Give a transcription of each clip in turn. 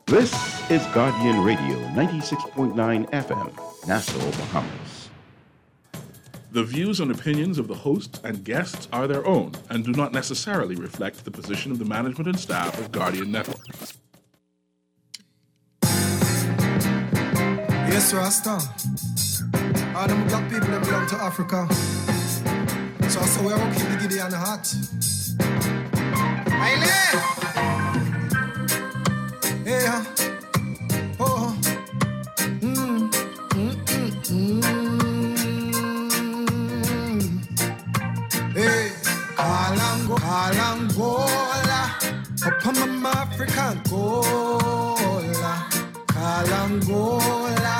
This is Guardian Radio 96.9 FM, Nassau, Bahamas. The views and opinions of the host and guests are their own and do not necessarily reflect the position of the management and staff of Guardian Network. Yes, Rasta. All them black people that belong to Africa. So we're all keep the giddy and the hot. Yeah. Oh. Hey. Kalangola. Upon my African Gola. Kalangola.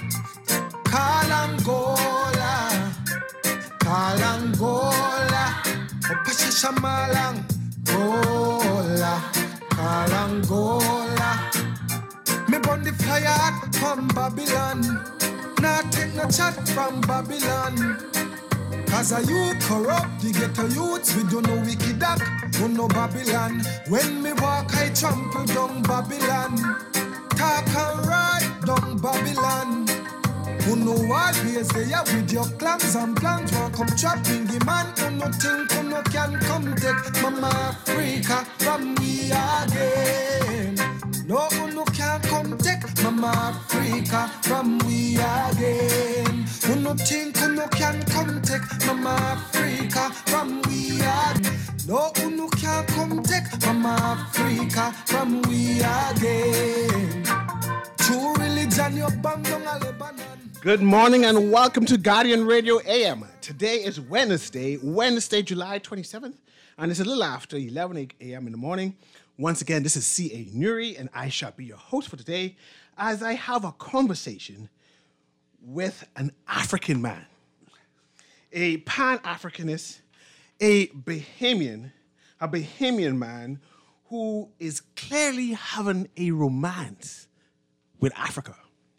Opasha Malang Gola. Kalangola. Me burn the fire from Babylon. Nah take no chat from Babylon. Cause a you corrupt, the ghetto youths, we don't know wicked act, we know Babylon. When me walk, I trample down Babylon. Talk and ride down Babylon. Who know what ways they are with your clans and plans. Won't come trapping the man. Who no think, who no can come take Mama Africa from we again. No, who no can come take Mama Africa from we again. Who no think, who no can come take Mama Africa from we again. No, who no can come take Mama Africa from we again. True religion, you bang down a Lebanon. Good morning and welcome to Guardian Radio AM. Today is Wednesday, July 27th, and it's a little after 11 a.m. in the morning. Once again, this is C.A. Nuri, and I shall be your host for today as I have a conversation with an African man, a Pan-Africanist, a Bahamian man who is clearly having a romance with Africa.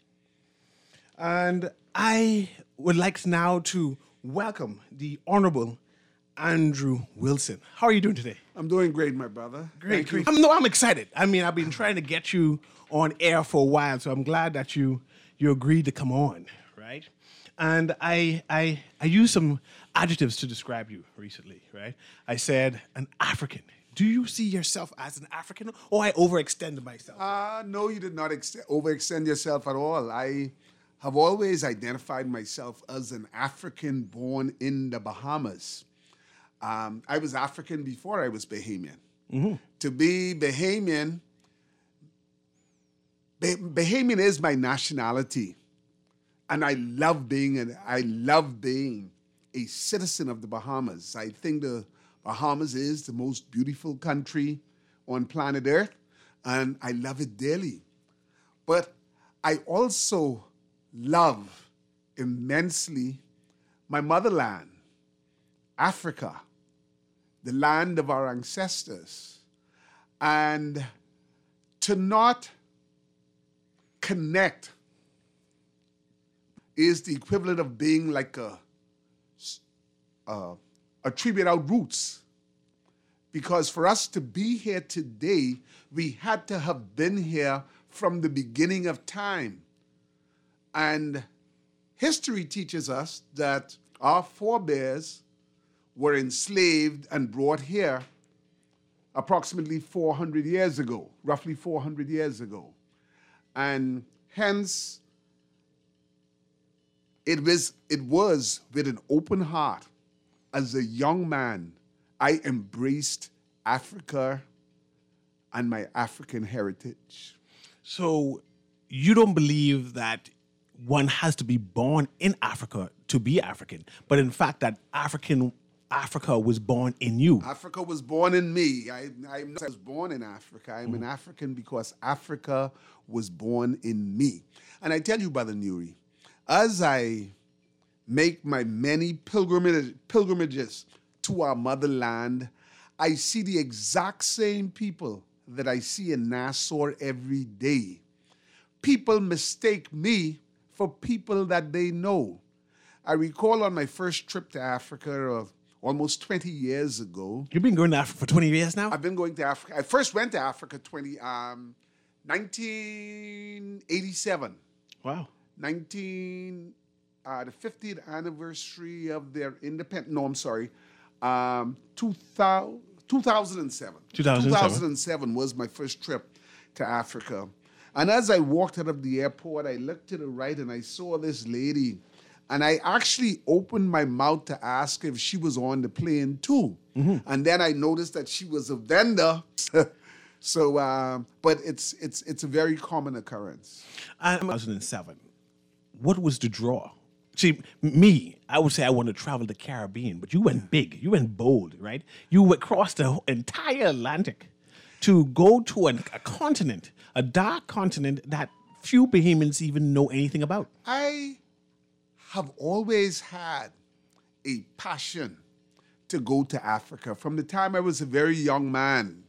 And I would like now to welcome the Honorable Andrew Wilson. How are you doing today? I'm doing great, my brother. Great. I'm excited. I mean, I've been trying to get you on air for a while, so I'm glad that you agreed to come on, right? And I used some adjectives to describe you recently, right? I said an African. Do you see yourself as an African, or I overextended myself? No, you did not overextend yourself at all. I have always identified myself as an African born in the Bahamas. I was African before I was Bahamian. Mm-hmm. To be Bahamian, Bahamian is my nationality, and I love being a citizen of the Bahamas. I think the Bahamas is the most beautiful country on planet Earth, and I love it dearly. But I also love immensely my motherland, Africa, the land of our ancestors. And to not connect is the equivalent of being like a tree without roots. Because for us to be here today, we had to have been here from the beginning of time. And history teaches us that our forebears were enslaved and brought here approximately 400 years ago, roughly 400 years ago. And hence, it was with an open heart, as a young man, I embraced Africa and my African heritage. So you don't believe that one has to be born in Africa to be African, but in fact that Africa was born in you. Africa was born in me. I was born in Africa. I'm an African because Africa was born in me. And I tell you, Brother Nuri, as I make my many pilgrimages to our motherland, I see the exact same people that I see in Nassau every day. People mistake me for people that they know. I recall on my first trip to Africa of almost 20 years ago. You've been going to Africa for 20 years now? I've been going to Africa. I first went to Africa 1987. Wow. The 50th anniversary of their independent. No, I'm sorry. 2007. 2007 was my first trip to Africa. And as I walked out of the airport, I looked to the right and I saw this lady. And I actually opened my mouth to ask if she was on the plane too. And then I noticed that she was a vendor. So, but it's a very common occurrence. 2007. What was the draw? See, me, I would say I want to travel the Caribbean, but you went big. You went bold, right? You across the entire Atlantic to go to a continent, a dark continent that few Bahamians even know anything about. I have always had a passion to go to Africa from the time I was a very young man.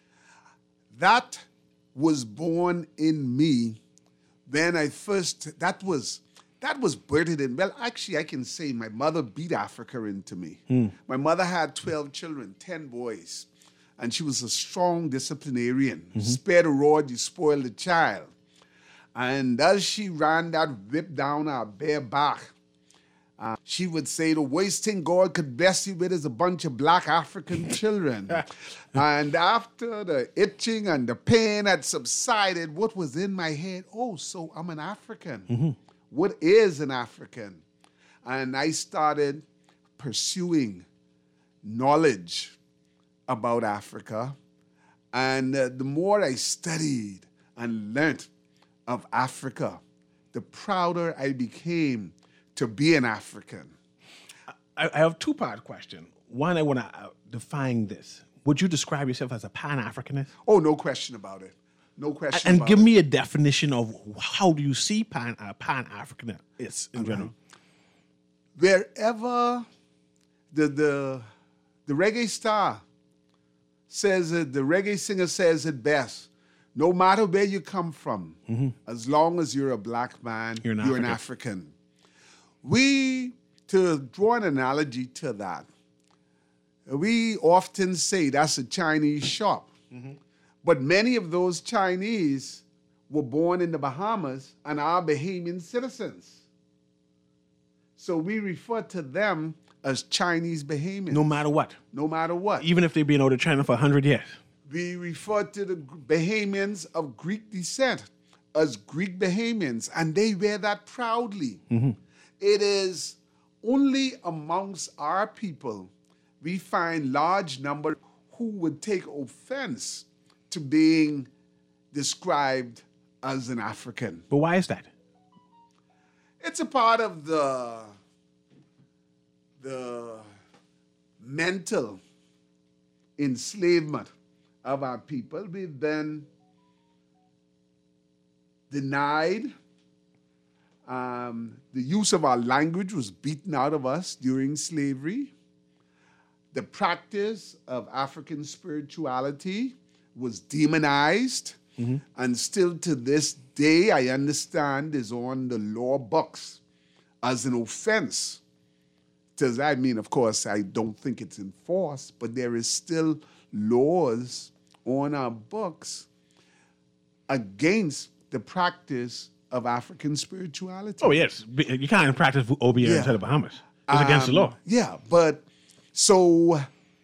That was born in me when that was birthed in, well, actually, I can say my mother beat Africa into me. My mother had 12 children, 10 boys, and she was a strong disciplinarian. Spare the rod, you spoil the child. And as she ran that whip down our bare back, she would say, the worst thing God could bless you with is a bunch of black African children. And after the itching and the pain had subsided, what was in my head? Oh, so I'm an African. What is an African? And I started pursuing knowledge about Africa. And the more I studied and learned of Africa, the prouder I became to be an African. I have a two-part question. One, I want to define this. Would you describe yourself as a Pan-Africanist? Oh, no question about it. No question And about give it. me a definition of how do you see Pan-Africanists in general? Wherever the reggae star says it, the reggae singer says it best, no matter where you come from, as long as you're a black man, You're an an African. To draw an analogy to that, we often say that's a Chinese shop. But many of those Chinese were born in the Bahamas and are Bahamian citizens. So we refer to them as Chinese Bahamians. No matter what. No matter what. Even if they've been out of China for 100 years. We refer to the Bahamians of Greek descent as Greek Bahamians, and they wear that proudly. It is only amongst our people we find large number who would take offense to being described as an African. But why is that? It's a part of the mental enslavement of our people. We've been denied. The use of our language was beaten out of us during slavery. The practice of African spirituality was demonized. And still to this day, I understand, is on the law books as an offense. I mean, of course, I don't think it's enforced, but there is still laws on our books against the practice of African spirituality. Oh, yes. You can't practice OBA inside the Bahamas. It's against the law. Yeah, but so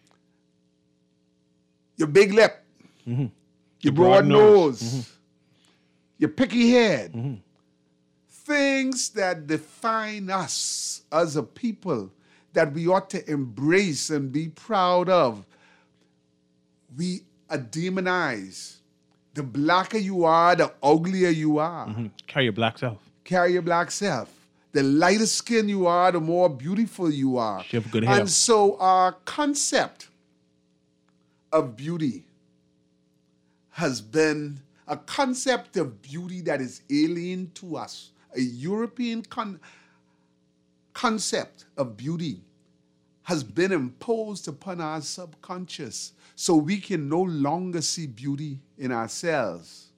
your big lip, your broad nose, your picky head, things that define us as a people that we ought to embrace and be proud of, we demonize. The blacker you are, the uglier you are. Carry your black self. Carry your black self. The lighter skin you are, the more beautiful you are. You have good hair. And so our concept of beauty has been a concept of beauty that is alien to us. A European concept of beauty has been imposed upon our subconscious, so we can no longer see beauty in ourselves.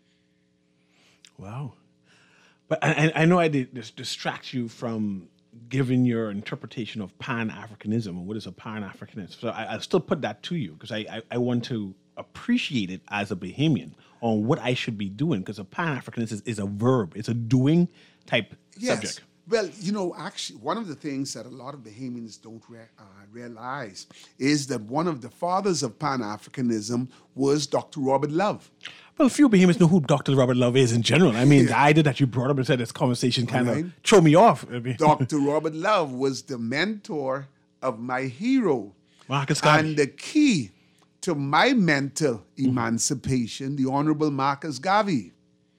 Wow. But I know I did distract you from giving your interpretation of Pan-Africanism and what is a Pan-Africanist. So I'll still put that to you because I want to appreciated as a Bahamian on what I should be doing, because a Pan-Africanist is a verb. It's a doing type subject. Well, actually, one of the things that a lot of Bahamians don't realize is that one of the fathers of Pan-Africanism was Dr. Robert Love. Well, few Bahamians know who Dr. Robert Love is in general. I mean, the idea that you brought up and said this conversation kind of threw me off. Dr. Robert Love was the mentor of my hero. Marcus Garvey. And the key to my mental emancipation, the Honorable Marcus Garvey.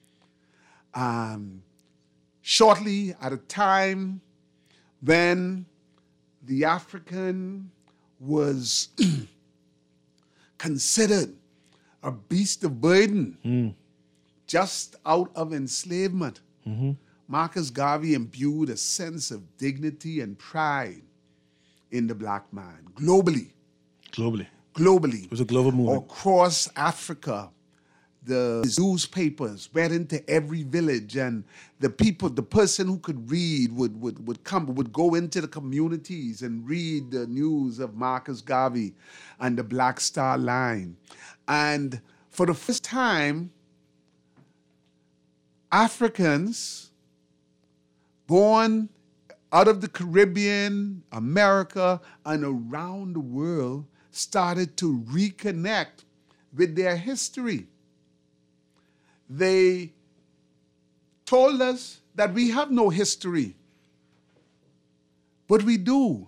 Shortly at a time when the African was considered a beast of burden, just out of enslavement, Marcus Garvey imbued a sense of dignity and pride in the black man globally. Globally. It was a global movement. Across Africa, the newspapers went into every village, and the person who could read would go into the communities and read the news of Marcus Garvey and the Black Star Line. And for the first time, Africans born out of the Caribbean, America, and around the world started to reconnect with their history. They told us that we have no history, but we do.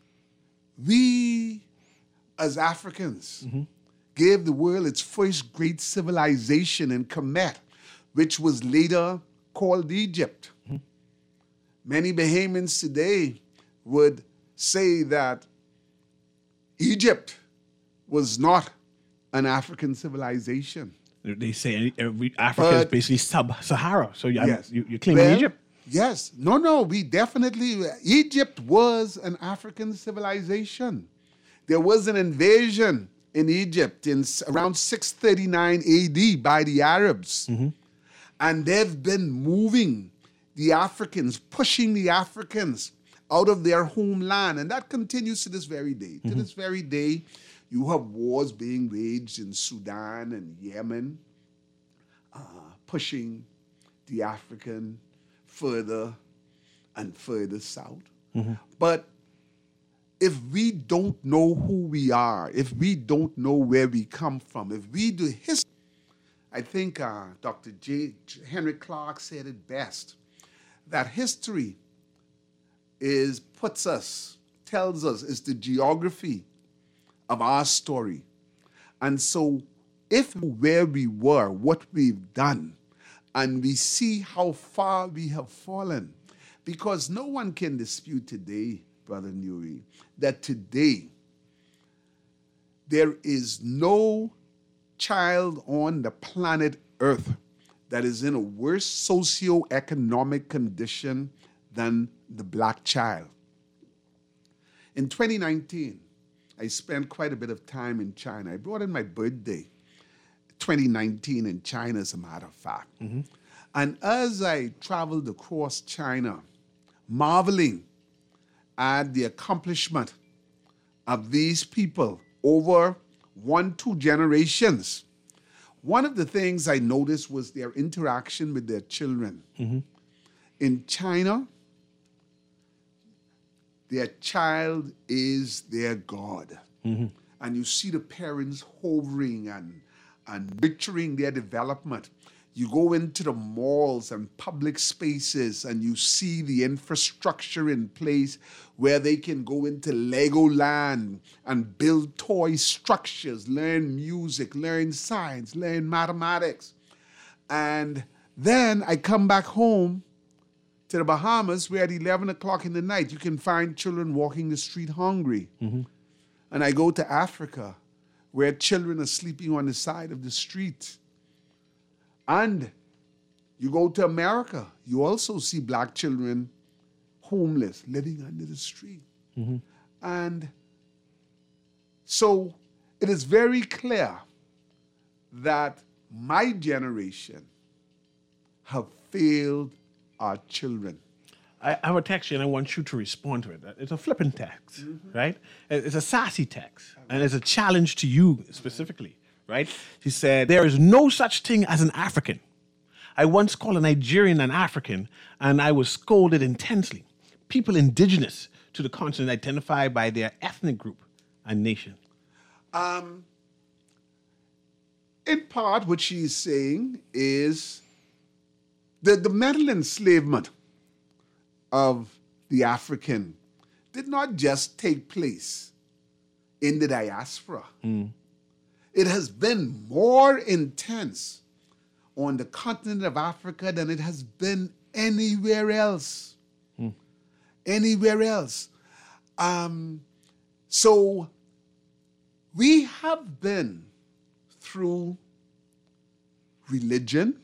We, as Africans, gave the world its first great civilization in Kemet, which was later called Egypt. Many Bahamians today would say that Egypt was not an African civilization. They say Africa is basically sub-Sahara. So Yes. you're claiming Egypt? Yes. No, we definitely, Egypt was an African civilization. There was an invasion in Egypt in around 639 AD by the Arabs. And they've been moving the Africans, pushing the Africans out of their homeland. And that continues to this very day. To this very day, you have wars being waged in Sudan and Yemen, pushing the African further and further south. But if we don't know who we are, if we don't know where we come from, if we do history, I think Dr. Henry Clark said it best, that history tells us, is the geography of our story. And so if where we were, what we've done, and we see how far we have fallen, because no one can dispute today, Brother Nuri, that today there is no child on the planet Earth that is in a worse socioeconomic condition than the black child. In 2019, I spent quite a bit of time in China. I brought in my birthday, 2019 in China, as a matter of fact. And as I traveled across China, marveling at the accomplishment of these people over 1-2 generations, one of the things I noticed was their interaction with their children. In China, their child is their God. And you see the parents hovering and nurturing their development. You go into the malls and public spaces and you see the infrastructure in place where they can go into Legoland and build toy structures, learn music, learn science, learn mathematics. And then I come back home to the Bahamas where at 11 o'clock in the night you can find children walking the street hungry. And I go to Africa where children are sleeping on the side of the street. And you go to America, you also see black children homeless, living under the street. And so it is very clear that my generation have failed our children. I have a text here and I want you to respond to it. It's a flippant text, right? It's a sassy text. And it's a challenge to you specifically, right? right? She said, there is no such thing as an African. I once called a Nigerian an African, and I was scolded intensely. People indigenous to the continent identify by their ethnic group and nation. In part, what she's saying is the mental enslavement of the African did not just take place in the diaspora. It has been more intense on the continent of Africa than it has been anywhere else. Anywhere else. So we have been through religion,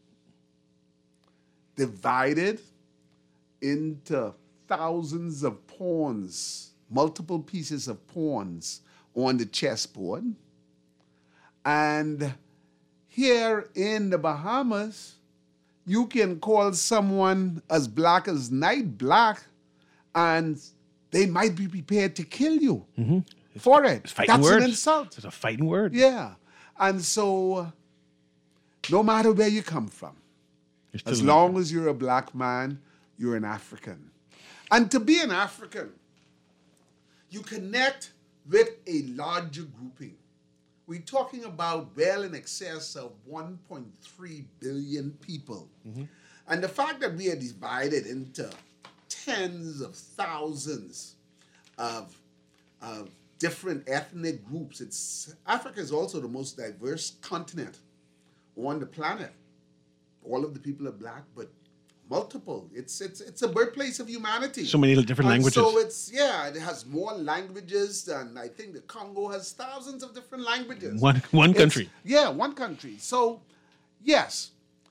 divided into thousands of pawns, multiple pieces of pawns on the chessboard. And here in the Bahamas, you can call someone as black as night black, and they might be prepared to kill you for it. That's an insult. It's a fighting word. Yeah. And so, no matter where you come from, as long as you're a black man, you're an African. And to be an African, you connect with a larger grouping. We're talking about well in excess of 1.3 billion people. And the fact that we are divided into tens of thousands of different ethnic groups. Africa is also the most diverse continent on the planet. All of the people are black, but multiple. It's a birthplace of humanity. So many different languages. So it has more languages than I think the Congo has thousands of different languages. One country. Yeah, one country. So, yes.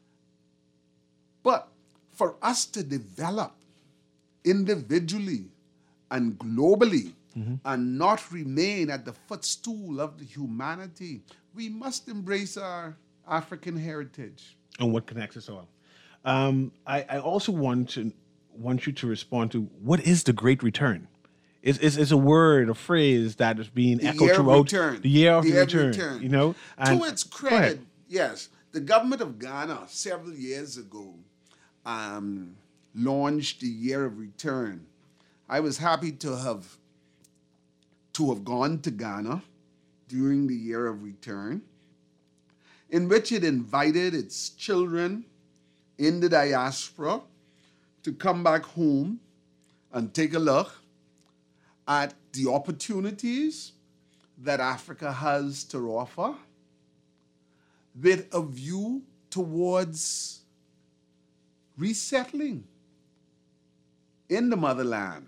But for us to develop individually and globally and not remain at the footstool of the humanity, we must embrace our African heritage. And what connects us all. I also want you to respond to what is the Great Return? It's a word, a phrase that is being echoed throughout the year of return. You know, and to its credit, yes, the government of Ghana several years ago launched the Year of Return. I was happy to have gone to Ghana during the Year of Return, in which it invited its children in the diaspora to come back home and take a look at the opportunities that Africa has to offer with a view towards resettling in the motherland.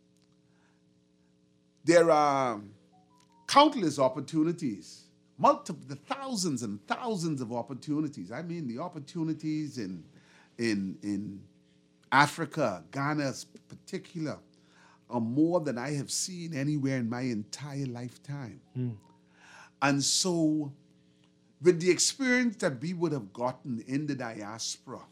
There are countless opportunities, the thousands and thousands of opportunities. I mean, the opportunities in Africa, Ghana in particular, are more than I have seen anywhere in my entire lifetime. And so, with the experience that we would have gotten in the diaspora,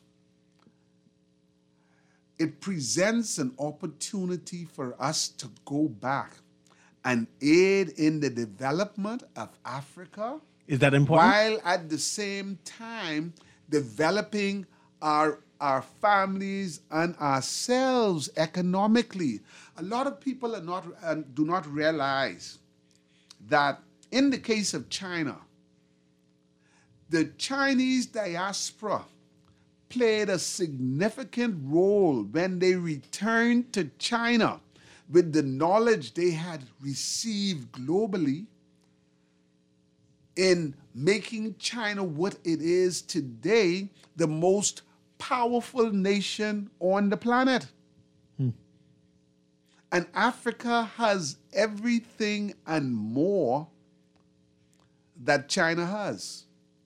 it presents an opportunity for us to go back and aid in the development of Africa. Is that important? While at the same time developing our families and ourselves economically. A lot of people do not realize that in the case of China, the Chinese diaspora played a significant role when they returned to China with the knowledge they had received globally in making China what it is today, the most powerful nation on the planet. And Africa has everything and more that China has,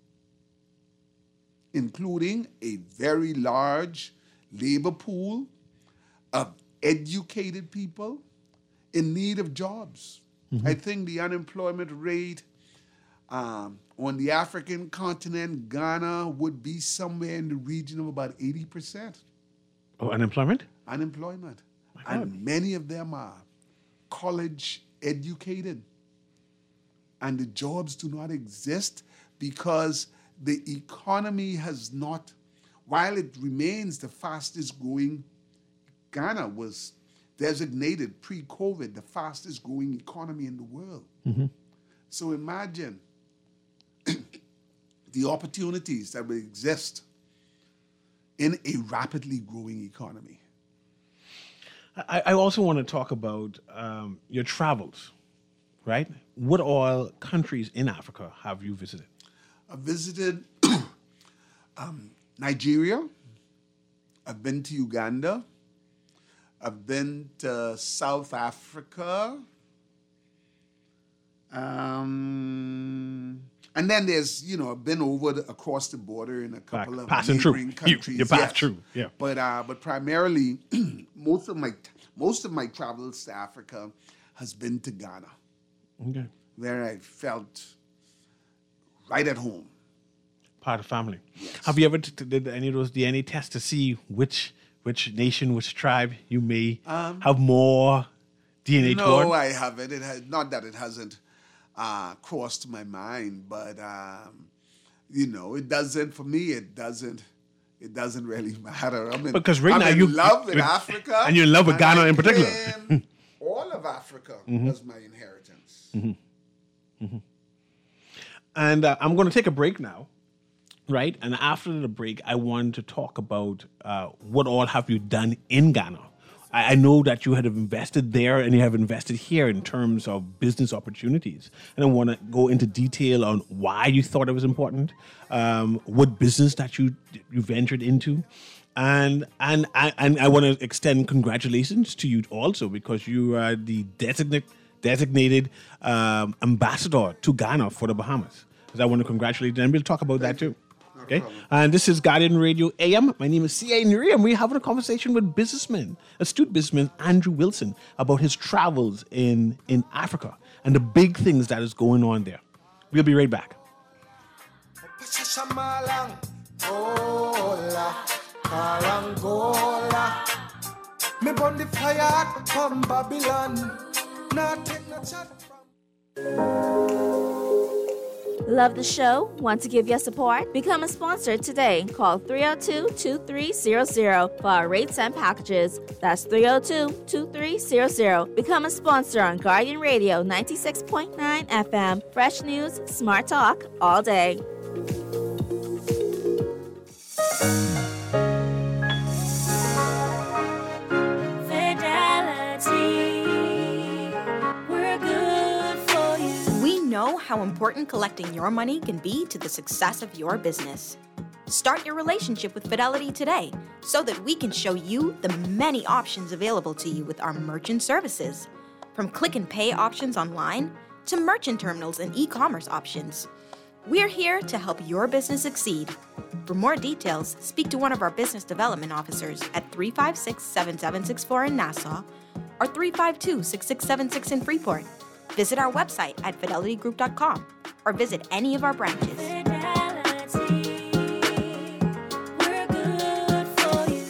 including a very large labor pool of educated people in need of jobs. I think the unemployment rate on the African continent, Ghana, would be somewhere in the region of about 80%. Oh, unemployment? Unemployment. And many of them are college educated. and the jobs do not exist because the economy has not, while it remains the fastest growing, Ghana was designated pre-COVID the fastest growing economy in the world. So imagine the opportunities that will exist in a rapidly growing economy. I also want to talk about your travels, right? What all countries in Africa have you visited? I visited Nigeria. I've been to Uganda. I've been to South Africa. And then there's, I've been across the border in a couple of neighboring countries. You passed through, yeah. But primarily, most of my travels to Africa has been to Ghana, Okay. where I felt right at home. Part of family. Yes. Have you ever did any of those DNA tests to see which nation, which tribe you may have more DNA toward? No, I haven't. Not that it hasn't crossed my mind, but it doesn't. For me, it doesn't really matter. I mean, because right I'm now in love with Africa, and you're in love with Ghana in particular. claim all of Africa as my inheritance. And I'm going to take a break now, right? And after the break, I want to talk about what all have you done in Ghana. I know that you had invested there and you have invested here in terms of business opportunities. And I want to go into detail on why you thought it was important, what business that you ventured into. And I want to extend congratulations to you also, because you are the designated ambassador to Ghana for the Bahamas. So I want to congratulate you, and we'll talk about that too. Okay, and this is Guardian Radio AM. My name is C.A. Nuri, and we're having a conversation with astute businessman Andrew Wilson about his travels in Africa and the big things that is going on there. We'll be right back. Me burn the fire from Babylon. Not take no chat from. Love the show? Want to give your support? Become a sponsor today. Call 302-2300 for our rates and packages. That's 302-2300. Become a sponsor on Guardian Radio 96.9 FM. Fresh news, smart talk, all day. How important collecting your money can be to the success of your business. Start your relationship with Fidelity today so that we can show you the many options available to you with our merchant services. From click and pay options online to merchant terminals and e-commerce options. We're here to help your business succeed. For more details, speak to one of our business development officers at 356-7764 in Nassau or 352-6676 in Freeport. Visit our website at fidelitygroup.com or visit any of our branches. Fidelity, we're good for you.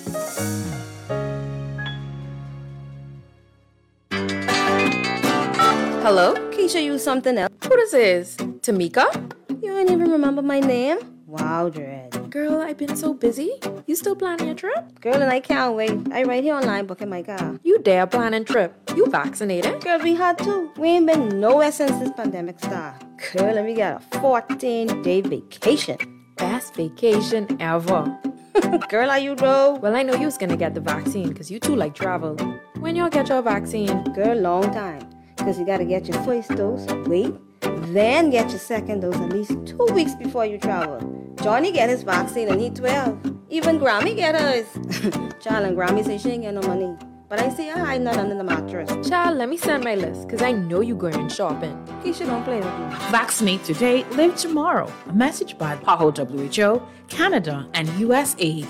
Hello? Keisha, you something else? Who this is? Tamika? You ain't even remember my name? Wow, Dread. Girl, I've been so busy. You still planning your trip? Girl, and I can't wait. I right here online booking my car. You dare planning trip. You vaccinated? Girl, we had to. We ain't been nowhere since this pandemic started. Girl, and we got a 14-day vacation. Best vacation ever. Girl, are you though? Well, I know you was gonna get the vaccine because you too like travel. When y'all get your vaccine? Girl, long time. Because you gotta get your first dose, wait, then get your second dose at least 2 weeks before you travel. Johnny get his vaccine and he 12. Even Grammy get hers. Child, and Grammy say she ain't get no money. But I see her hiding that under the mattress. Child, let me send my list, because I know you going shopping. Keisha, don't play with me. Vaccinate today, live tomorrow. A message by PAHO WHO, Canada, and USAID.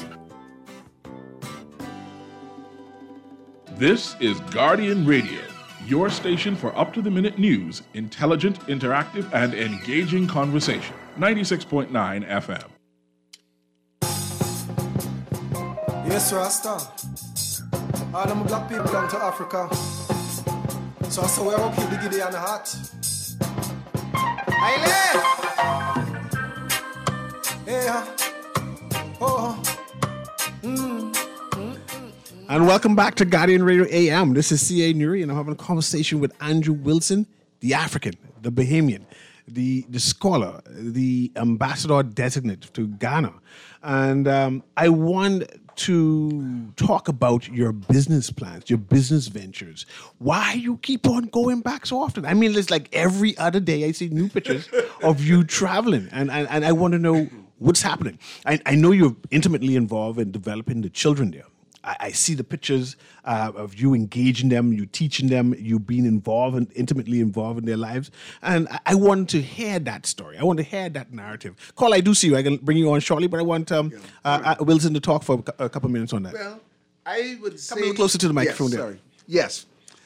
This is Guardian Radio, your station for up-to-the-minute news, intelligent, interactive, and engaging conversation. 96.9 FM. Yes, Rasta. All them black people belong to Africa. So I say we're going to keep the giddy and the hot. And welcome back to Guardian Radio AM. This is C.A. Nuri, and I'm having a conversation with Andrew Wilson, the African, the Bahamian, the scholar, the ambassador designate to Ghana. And I want to talk about your business plans, your business ventures. Why you keep on going back so often? I mean, it's like every other day I see new pictures of you traveling, and I want to know what's happening. I know you're intimately involved in developing the children there. I see the pictures of you engaging them, you teaching them, you being involved and intimately involved in their lives. And I want to hear that story. I want to hear that narrative. Carl, I do see you. I can bring you on shortly, but I want Wilson to talk for a couple of minutes on that. Well, I would say... Come a little closer to the microphone there. Sorry. Yes.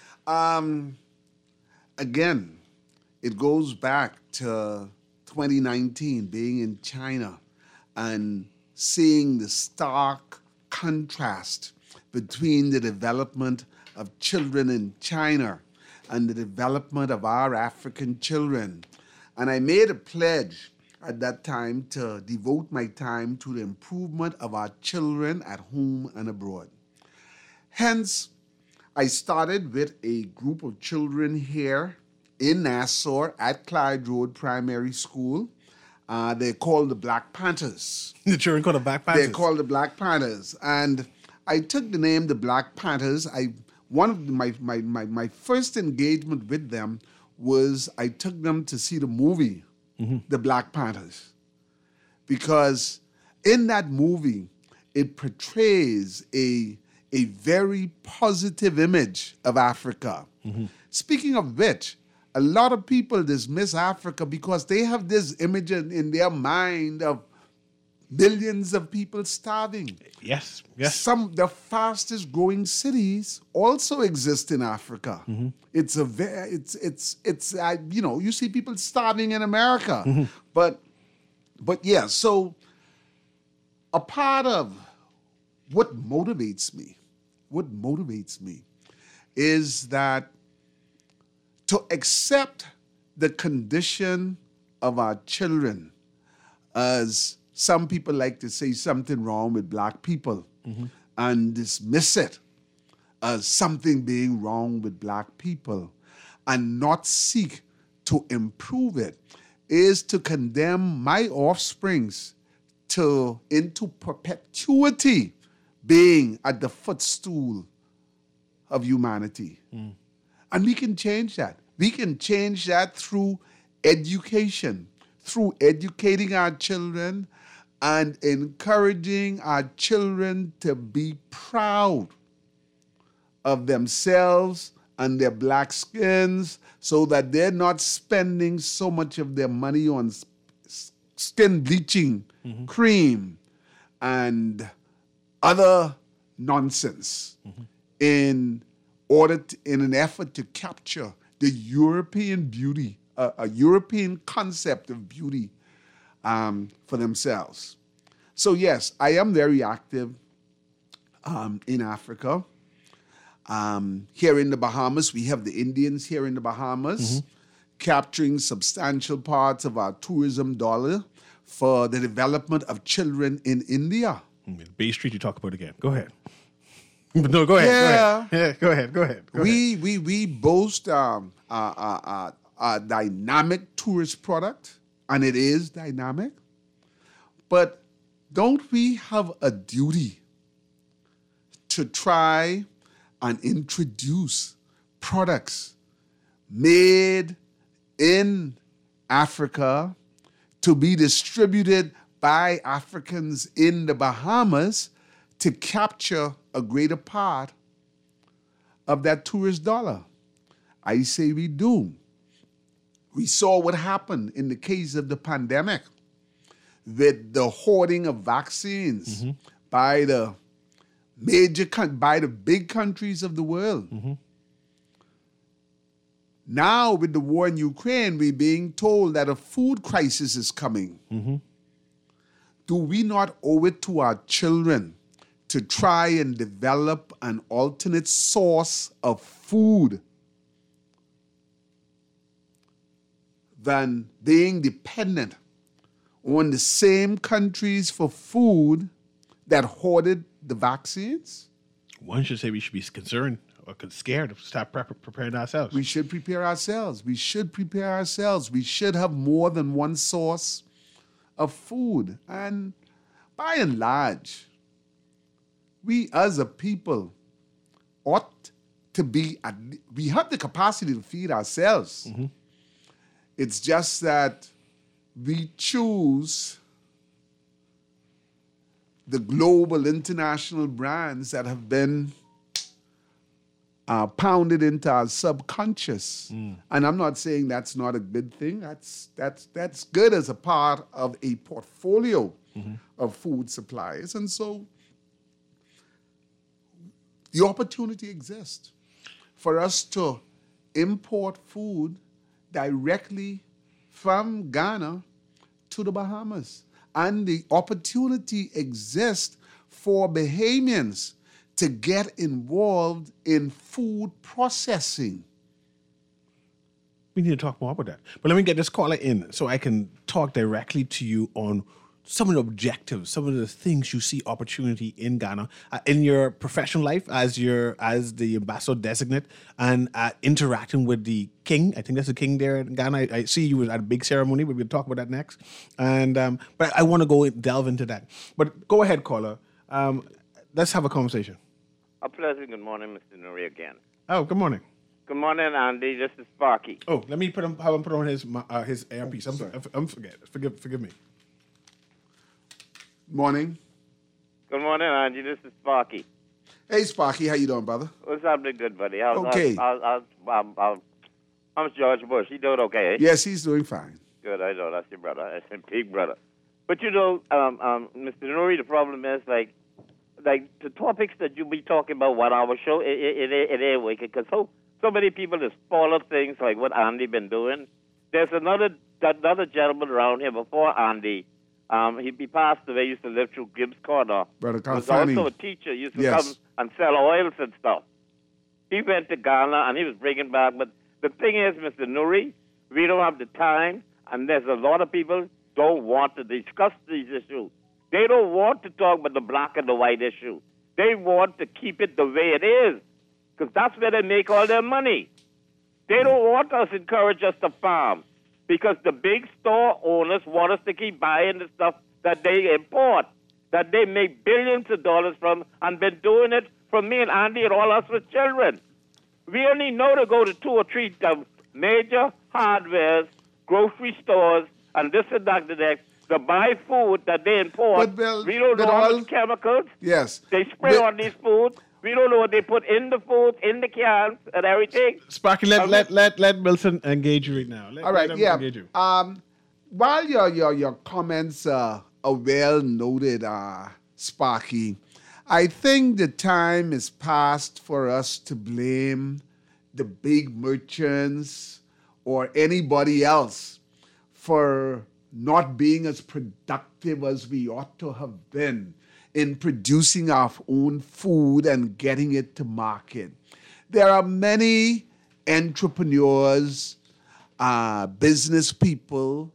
Again, it goes back to 2019, being in China and seeing the stark contrast between the development of children in China and the development of our African children. And I made a pledge at that time to devote my time to the improvement of our children at home and abroad. Hence, I started with a group of children here in Nassau at Clyde Road Primary School. They're called the Black Panthers. The children called the Black Panthers? They're called the Black Panthers. And I took the name the Black Panthers. One of my first engagement with them was I took them to see the movie, The Black Panthers. Because in that movie, it portrays a very positive image of Africa. Speaking of which, a lot of people dismiss Africa because they have this image in their mind of millions of people starving. Yes. The fastest growing cities also exist in Africa. You see people starving in America. But yeah, so a part of what motivates me is that to accept the condition of our children, as some people like to say something wrong with black people and dismiss it as something being wrong with black people and not seek to improve it, is to condemn my offsprings into perpetuity being at the footstool of humanity. And we can change that. We can change that through education, through educating our children and encouraging our children to be proud of themselves and their black skins so that they're not spending so much of their money on skin bleaching cream and other nonsense in an effort to capture the European beauty, a European concept of beauty for themselves. So yes, I am very active in Africa. Here in the Bahamas, we have the Indians here in the Bahamas capturing substantial parts of our tourism dollar for the development of children in India. Bay Street you talk about again. Go ahead. No, go ahead. Yeah. Go ahead. We boast a dynamic tourist product, and it is dynamic. But don't we have a duty to try and introduce products made in Africa to be distributed by Africans in the Bahamas to capture a greater part of that tourist dollar? I say we do. We saw what happened in the case of the pandemic with the hoarding of vaccines by the big countries of the world. Now, with the war in Ukraine, we're being told that a food crisis is coming. Do we not owe it to our children to try and develop an alternate source of food than being dependent on the same countries for food that hoarded the vaccines? One should say we should be concerned or scared to start preparing ourselves. We should prepare ourselves. We should prepare ourselves. We should have more than one source of food. And by and large, we as a people ought to be, we have the capacity to feed ourselves. Mm-hmm. It's just that we choose the global international brands that have been pounded into our subconscious. And I'm not saying that's not a good thing. That's good as a part of a portfolio of food supplies. And so the opportunity exists for us to import food directly from Ghana to the Bahamas. And the opportunity exists for Bahamians to get involved in food processing. We need to talk more about that. But let me get this caller in so I can talk directly to you on some of the objectives, some of the things you see opportunity in Ghana, in your professional life as the ambassador designate, and interacting with the king. I think that's the king there in Ghana. I see you at a big ceremony, but we'll talk about that next. And but I want to delve into that. But go ahead, caller. Let's have a conversation. A pleasant good morning, Mr. Nuri again. Oh, good morning. Good morning, Andy. This is Sparky. Oh, let me have him put on his earpiece. Forgive me. Morning. Good morning, Andy. This is Sparky. Hey, Sparky. How you doing, brother? What's happening, good buddy? Okay. I'm George Bush. He doing okay? Yes, he's doing fine. Good. I know. That's your brother. That's your big brother. But you know, Mr. Nuri, the problem is like the topics that you be talking about on our show, it ain't wicked because so many people just follow things like what Andy been doing. There's another gentleman around here before Andy. He passed away. Used to live through Gibbs Corner. Brother He was Kalfani. also a teacher. Used to come and sell oils and stuff. He went to Ghana and he was bringing back. But the thing is, Mr. Nuri, we don't have the time, and there's a lot of people don't want to discuss these issues. They don't want to talk about the black and the white issue. They want to keep it the way it is, because that's where they make all their money. They don't want us to encourage us to farm, because the big store owners want us to keep buying the stuff that they import, that they make billions of dollars from, and been doing it from me and Andy and all us with children. We only know to go to 2 or 3 major hardwares, grocery stores, and this and that and that, to buy food that they import. We don't know how much chemicals they spray on these foods. We don't know what they put in the food, in the cans, and everything. Sparky, let Milton engage you right now. All right, let him engage you. While your comments are well noted, Sparky, I think the time is past for us to blame the big merchants or anybody else for not being as productive as we ought to have been in producing our own food and getting it to market. There are many entrepreneurs, business people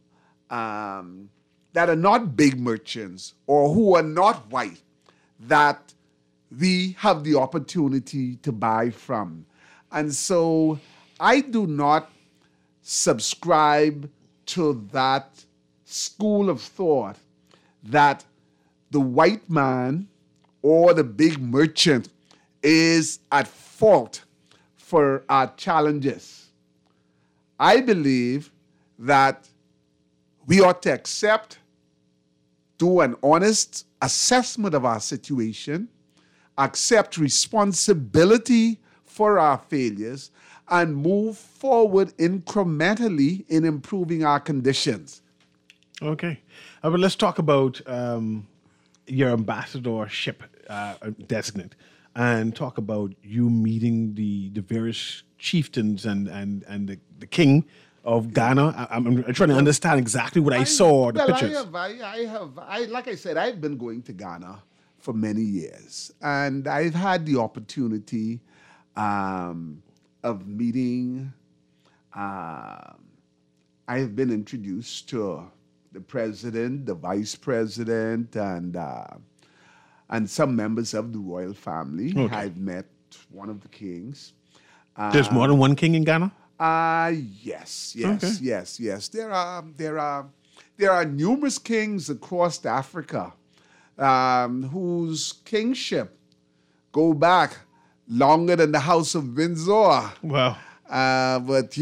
that are not big merchants or who are not white that we have the opportunity to buy from. And so I do not subscribe to that school of thought that the white man or the big merchant is at fault for our challenges. I believe that we ought to accept, do an honest assessment of our situation, accept responsibility for our failures, and move forward incrementally in improving our conditions. Okay. But let's talk about your ambassadorship designate and talk about you meeting the various chieftains and the king of Ghana. I'm trying to understand exactly what I saw, the pictures. Like I said, I've been going to Ghana for many years, and I've had the opportunity of meeting I have been introduced to the president, the vice president, and some members of the royal family. Okay. I've met one of the kings. There's more than one king in Ghana? Yes. Okay. There are numerous kings across Africa whose kingship go back longer than the House of Windsor. Wow. But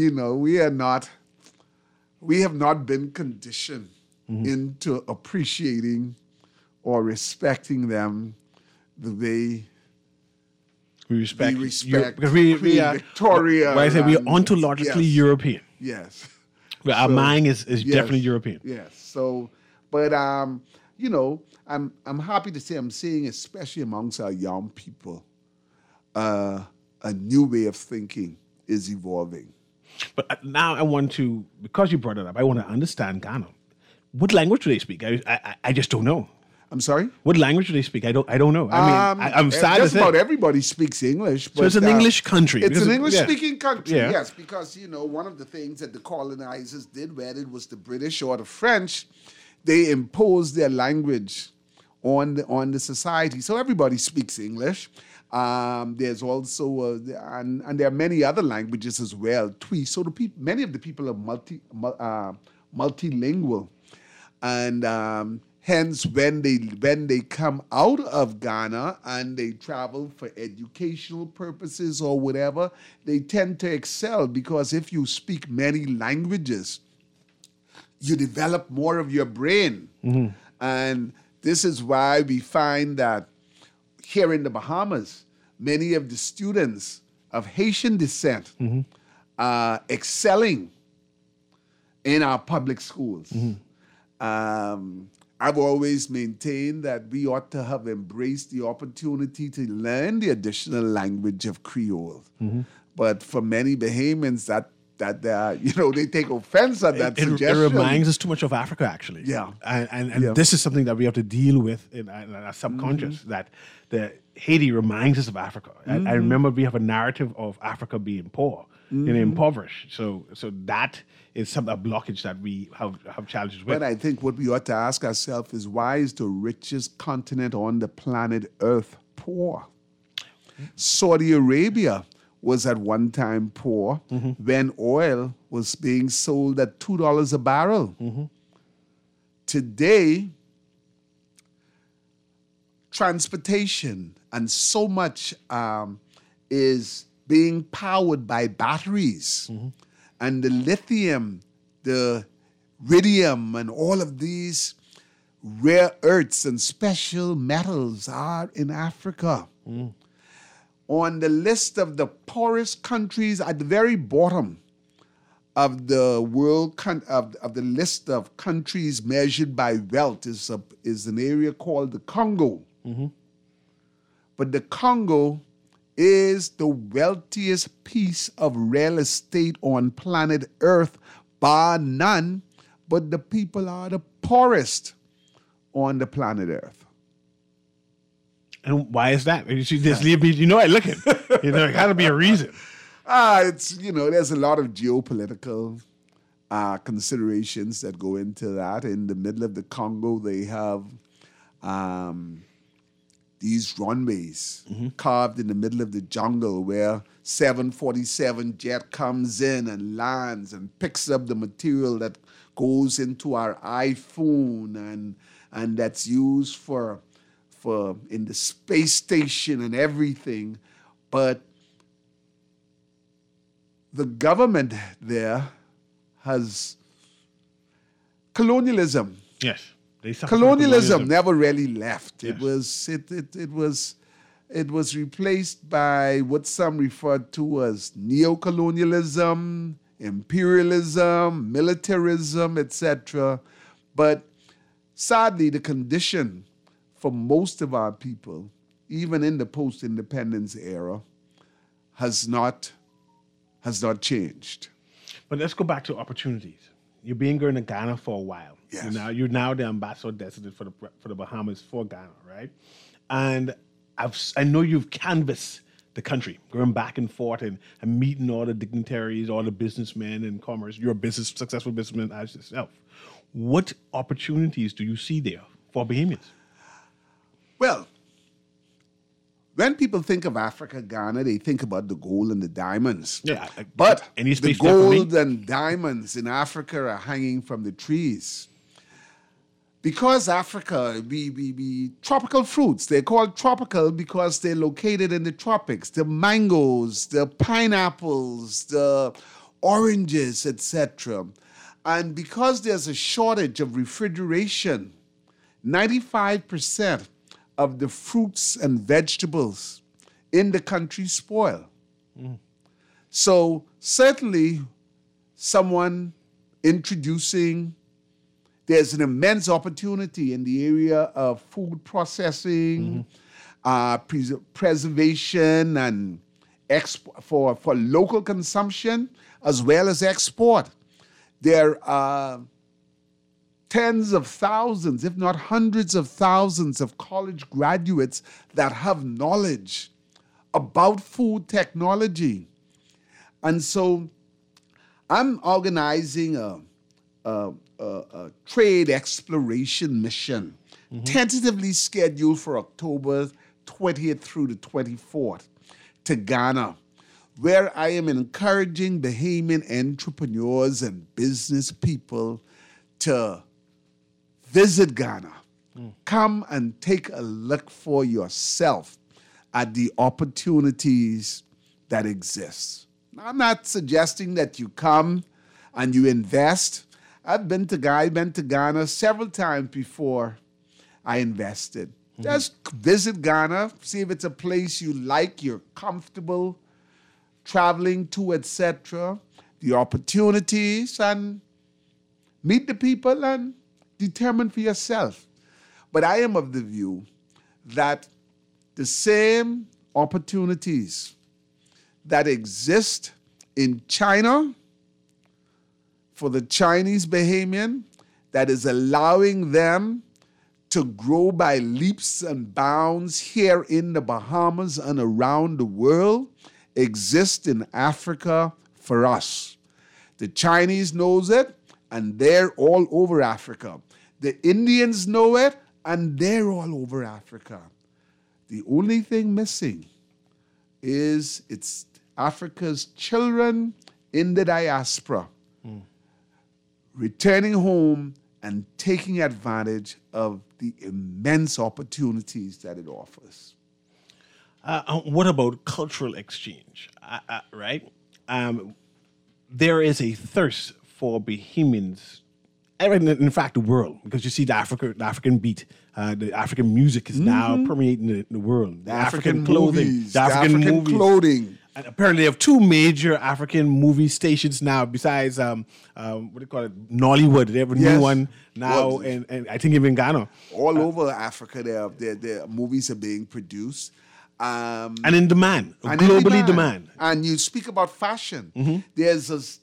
we have not been conditioned into appreciating or respecting them the way we respect because we are Victoria. Why I say we are ontologically European. Yes. But our mind is definitely European. Yes. So, but I'm happy to say I'm seeing, especially amongst our young people, a new way of thinking is evolving. But now I want to, because you brought it up, I want to understand Ghana. What language do they speak? I just don't know. I'm sorry? What language do they speak? I don't know. I mean, I'm sad to just say. about everybody speaks English. So it's an English country. It's an English-speaking country, Yeah. yes, because, one of the things that the colonizers did, whether it was the British or the French, they imposed their language on the society. So everybody speaks English. There's also, and there are many other languages as well, Twi. So many of the people are multilingual. And hence, when they come out of Ghana and they travel for educational purposes or whatever, they tend to excel, because if you speak many languages, you develop more of your brain. Mm-hmm. And this is why we find that here in the Bahamas, many of the students of Haitian descent are excelling in our public schools. Mm-hmm. I've always maintained that we ought to have embraced the opportunity to learn the additional language of Creole. Mm-hmm. But for many Bahamians, they take offense at that suggestion. It reminds us too much of Africa, actually. Yeah. And this is something that we have to deal with in our subconscious, that the Haiti reminds us of Africa. I remember we have a narrative of Africa being poor and impoverished. So that is a blockage that we have challenges with. But I think what we ought to ask ourselves is, why is the richest continent on the planet Earth poor? Saudi Arabia was at one time poor when oil was being sold at $2 a barrel. Today, transportation and so much is being powered by batteries. And the lithium, the iridium, and all of these rare earths and special metals are in Africa. On the list of the poorest countries, at the very bottom of the world of the list of countries measured by wealth is an area called the Congo. But the Congo is the wealthiest piece of real estate on planet Earth, bar none, but the people are the poorest on the planet Earth. And why is that? You just leave me, I look at it. It got to be a reason. There's a lot of geopolitical considerations that go into that. In the middle of the Congo, they have these runways carved in the middle of the jungle, where 747 jet comes in and lands and picks up the material that goes into our iPhone and that's used for in the space station and everything. But the government there has colonialism. Yes. Colonialism never really left. Yes. It was replaced by what some referred to as neocolonialism, imperialism, militarism, etc. But sadly, the condition for most of our people, even in the post-independence era, has not changed. But let's go back to opportunities. You've been going to Ghana for a while. Yes. You're now the ambassador designate for the Bahamas for Ghana, right? And I know you've canvassed the country, going back and forth and meeting all the dignitaries, all the businessmen in commerce. You're a successful businessman as yourself. What opportunities do you see there for Bahamians? Well, when people think of Africa, Ghana, they think about the gold and the diamonds. Yeah, but any the space there for me? gold and diamonds in Africa are hanging from the trees. Because Africa, we tropical fruits, they're called tropical because they're located in the tropics. The mangoes, the pineapples, the oranges, etc. And because there's a shortage of refrigeration, 95% of the fruits and vegetables in the country spoil. So certainly someone introducing, there's an immense opportunity in the area of food processing, preservation, and for local consumption as well as export. There are tens of thousands, if not hundreds of thousands of college graduates that have knowledge about food technology. And so I'm organizing a trade exploration mission, tentatively scheduled for October 20th through the 24th to Ghana, where I am encouraging Bahamian entrepreneurs and business people to visit Ghana. Come and take a look for yourself at the opportunities that exist. Now, I'm not suggesting that you come and you invest. I've been to Ghana several times before I invested. Just visit Ghana, see if it's a place you like, you're comfortable traveling to, etc. The opportunities, and meet the people and determine for yourself. But I am of the view that the same opportunities that exist in China for the Chinese Bahamian, that is allowing them to grow by leaps and bounds here in the Bahamas and around the world, exist in Africa for us. The Chinese knows it, and they're all over Africa. The Indians know it, and they're all over Africa. The only thing missing is it's Africa's children in the diaspora returning home and taking advantage of the immense opportunities that it offers. What about cultural exchange? Right? There is a thirst for Bahamians, in fact, the world, because you see the African beat, the African music is now permeating the world. The African clothing, movies, the African clothing. And apparently, they have two major African movie stations now. Besides, what do you call it, Nollywood? They have a new one now, and I think even Ghana. All over Africa, their movies are being produced. And in demand, globally demand. And you speak about fashion. There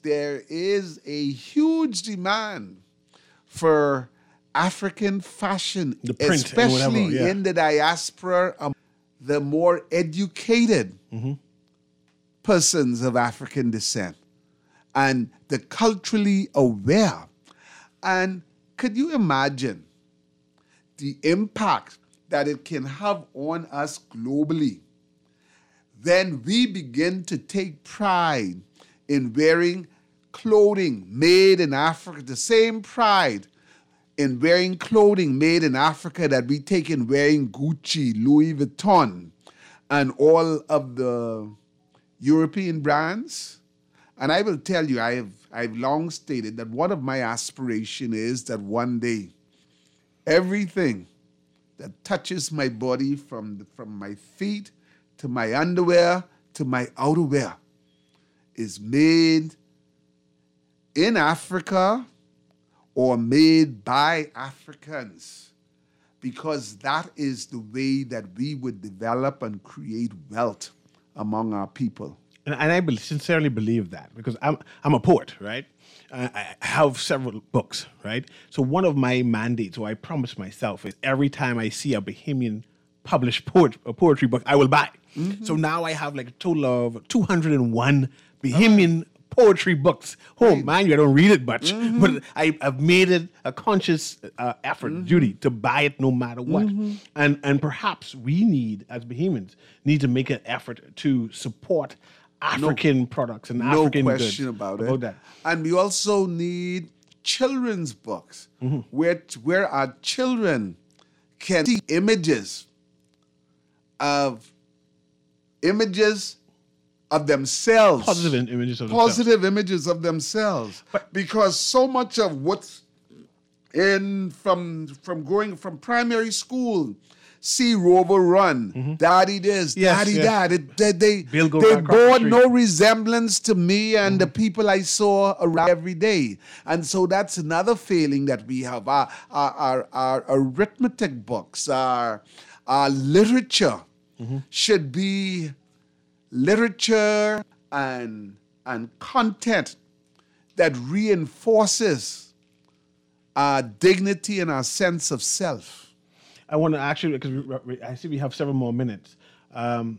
is a huge demand for African fashion, especially in the diaspora, the more educated persons of African descent and the culturally aware. And could you imagine the impact that it can have on us globally when we begin to take pride in wearing clothing made in Africa, the same pride in wearing clothing made in Africa that we take in wearing Gucci, Louis Vuitton, and all of the European brands. And I will tell you, I've long stated that one of my aspirations is that one day, everything that touches my body from my feet to my underwear to my outerwear is made in Africa or made by Africans, because that is the way that we would develop and create wealth among our people. And I sincerely believe that, because I'm a poet, right? I have several books, right? So one of my mandates, or I promise myself, is every time I see a Bahamian published poetry book, I will buy. So now I have like a total of 201 Bahamian poetry books home. Mind you, I don't read it much, but I've made it a conscious effort, duty, to buy it no matter what. And perhaps we need, as Bahamians, need to make an effort to support African products and African goods. No question about that. And we also need children's books where our children can see images of themselves. Positive images of Positive images of themselves. Because so much of what's from going from primary school, see Rover run, daddy this, daddy that. They bore no resemblance to me and the people I saw around every day. And so that's another failing that we have. Our arithmetic books, our literature should be literature and content that reinforces our dignity and our sense of self. I want to actually, because I see we have several more minutes. The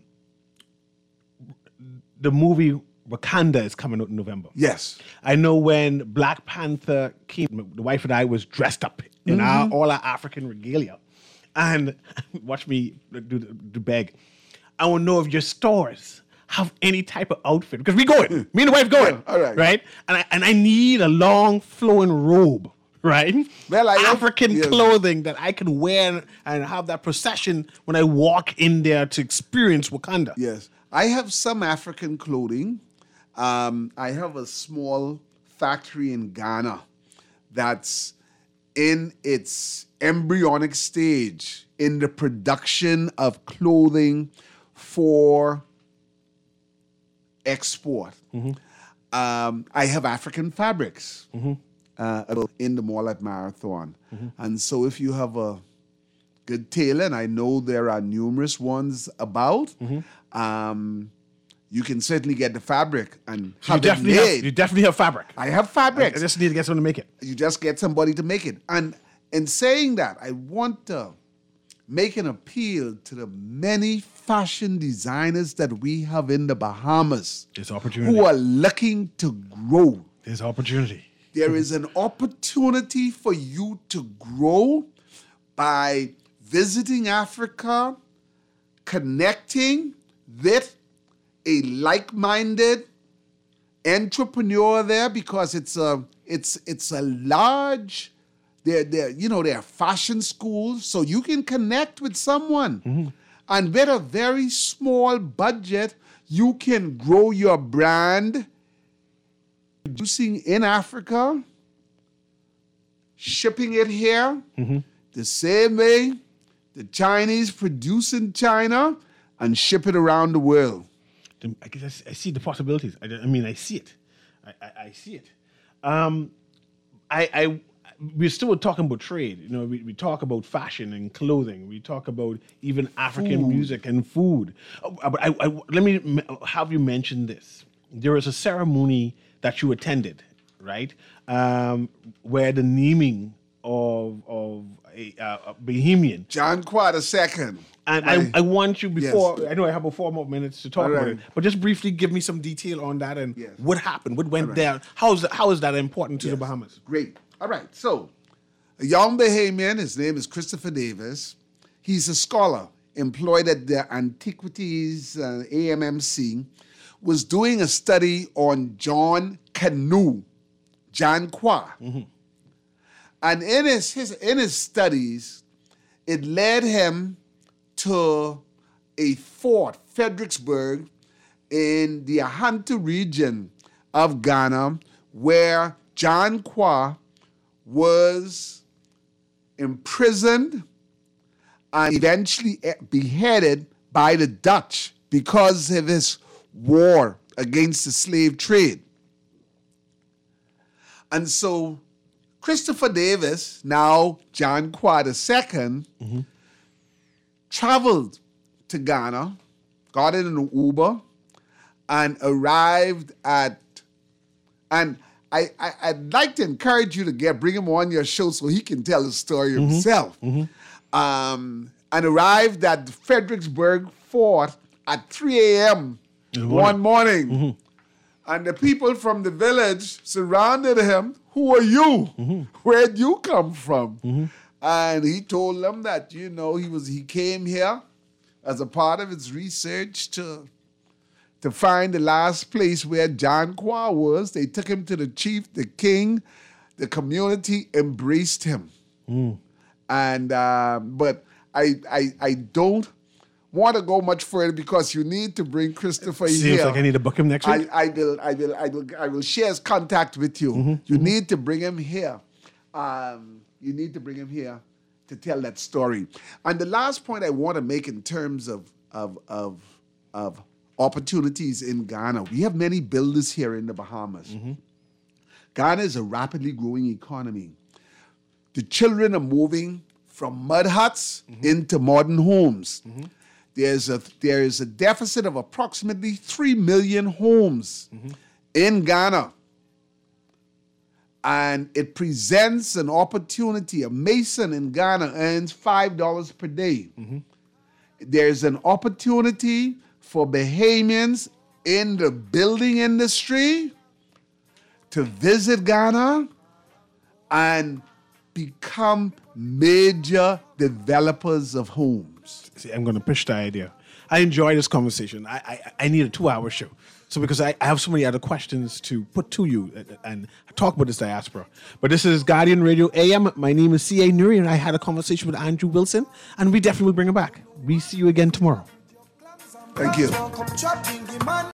movie Wakanda is coming out in November. Yes. I know when Black Panther came, the wife and I was dressed up in all our African regalia. And watch me do beg. I want to know if your stores have any type of outfit. Because we going. Me and the wife going. All right. Right? And I need a long flowing robe. Right? Well, African clothing that I can wear and have that procession when I walk in there to experience Wakanda. Yes. I have some African clothing. I have a small factory in Ghana that's in its embryonic stage in the production of clothing for export. I have African fabrics. In the mall at Marathon. And so if you have a good tailor, and I know there are numerous ones about, you can certainly get the fabric and have it made. You definitely have fabric. I have fabric. I just need to get someone to make it. You just get somebody to make it. And in saying that, I want to make an appeal to the many fashion designers that we have in the Bahamas. There's opportunity. Who are looking to grow. There's opportunity. There is an opportunity for you to grow by visiting Africa, connecting with a like-minded entrepreneur there, because it's a large. There are fashion schools, so you can connect with someone, and with a very small budget, you can grow your brand. Producing in Africa, shipping it here, the same way the Chinese produce in China and ship it around the world. I guess I see the possibilities. I see it. I see it. We're still talking about trade. We talk about fashion and clothing. We talk about even African music and food. But let me have you mention this. There was a ceremony that you attended, right? Where the naming of a Bahamian. John Quad II. And I want you before, I know I have about 4 more minutes to talk about it, but just briefly give me some detail on that and what happened, what went down. How is that important to the Bahamas? Great. All right. So, a young Bahamian, his name is Christopher Davis. He's a scholar employed at the Antiquities AMMC, was doing a study on John Canoe, John Qua. And in his studies, it led him to a fort, Fredericksburg, in the Ahanta region of Ghana, where John Qua was imprisoned and eventually beheaded by the Dutch because of his war against the slave trade. And so Christopher Davis, now John Quad II, traveled to Ghana, got in an Uber, and arrived at, and I'd like to encourage you to bring him on your show so he can tell the story himself. and arrived at Fredericksburg Fort at 3 a.m. one morning. And the people from the village surrounded him. Who are you? Where'd you come from? And he told them that, he came here as a part of his research to find the last place where John Qua was. They took him to the chief, the king. The community embraced him. And but I don't want to go much further because you need to bring Christopher here. Seems like I need to book him next week. I will share his contact with you. You need to bring him here. You need to bring him here to tell that story. And the last point I want to make in terms of opportunities in Ghana, we have many builders here in the Bahamas. Ghana is a rapidly growing economy. The children are moving from mud huts into modern homes. There is a deficit of approximately 3 million homes in Ghana. And it presents an opportunity. A mason in Ghana earns $5 per day. There's an opportunity for Bahamians in the building industry to visit Ghana and become major developers of homes. See, I'm going to push the idea. I enjoy this conversation. I need a 2-hour show. So because I have so many other questions to put to you and talk about this diaspora. But this is Guardian Radio AM. My name is C.A. Nuri, and I had a conversation with Andrew Wilson, and we definitely will bring him back. We see you again tomorrow. Thank you.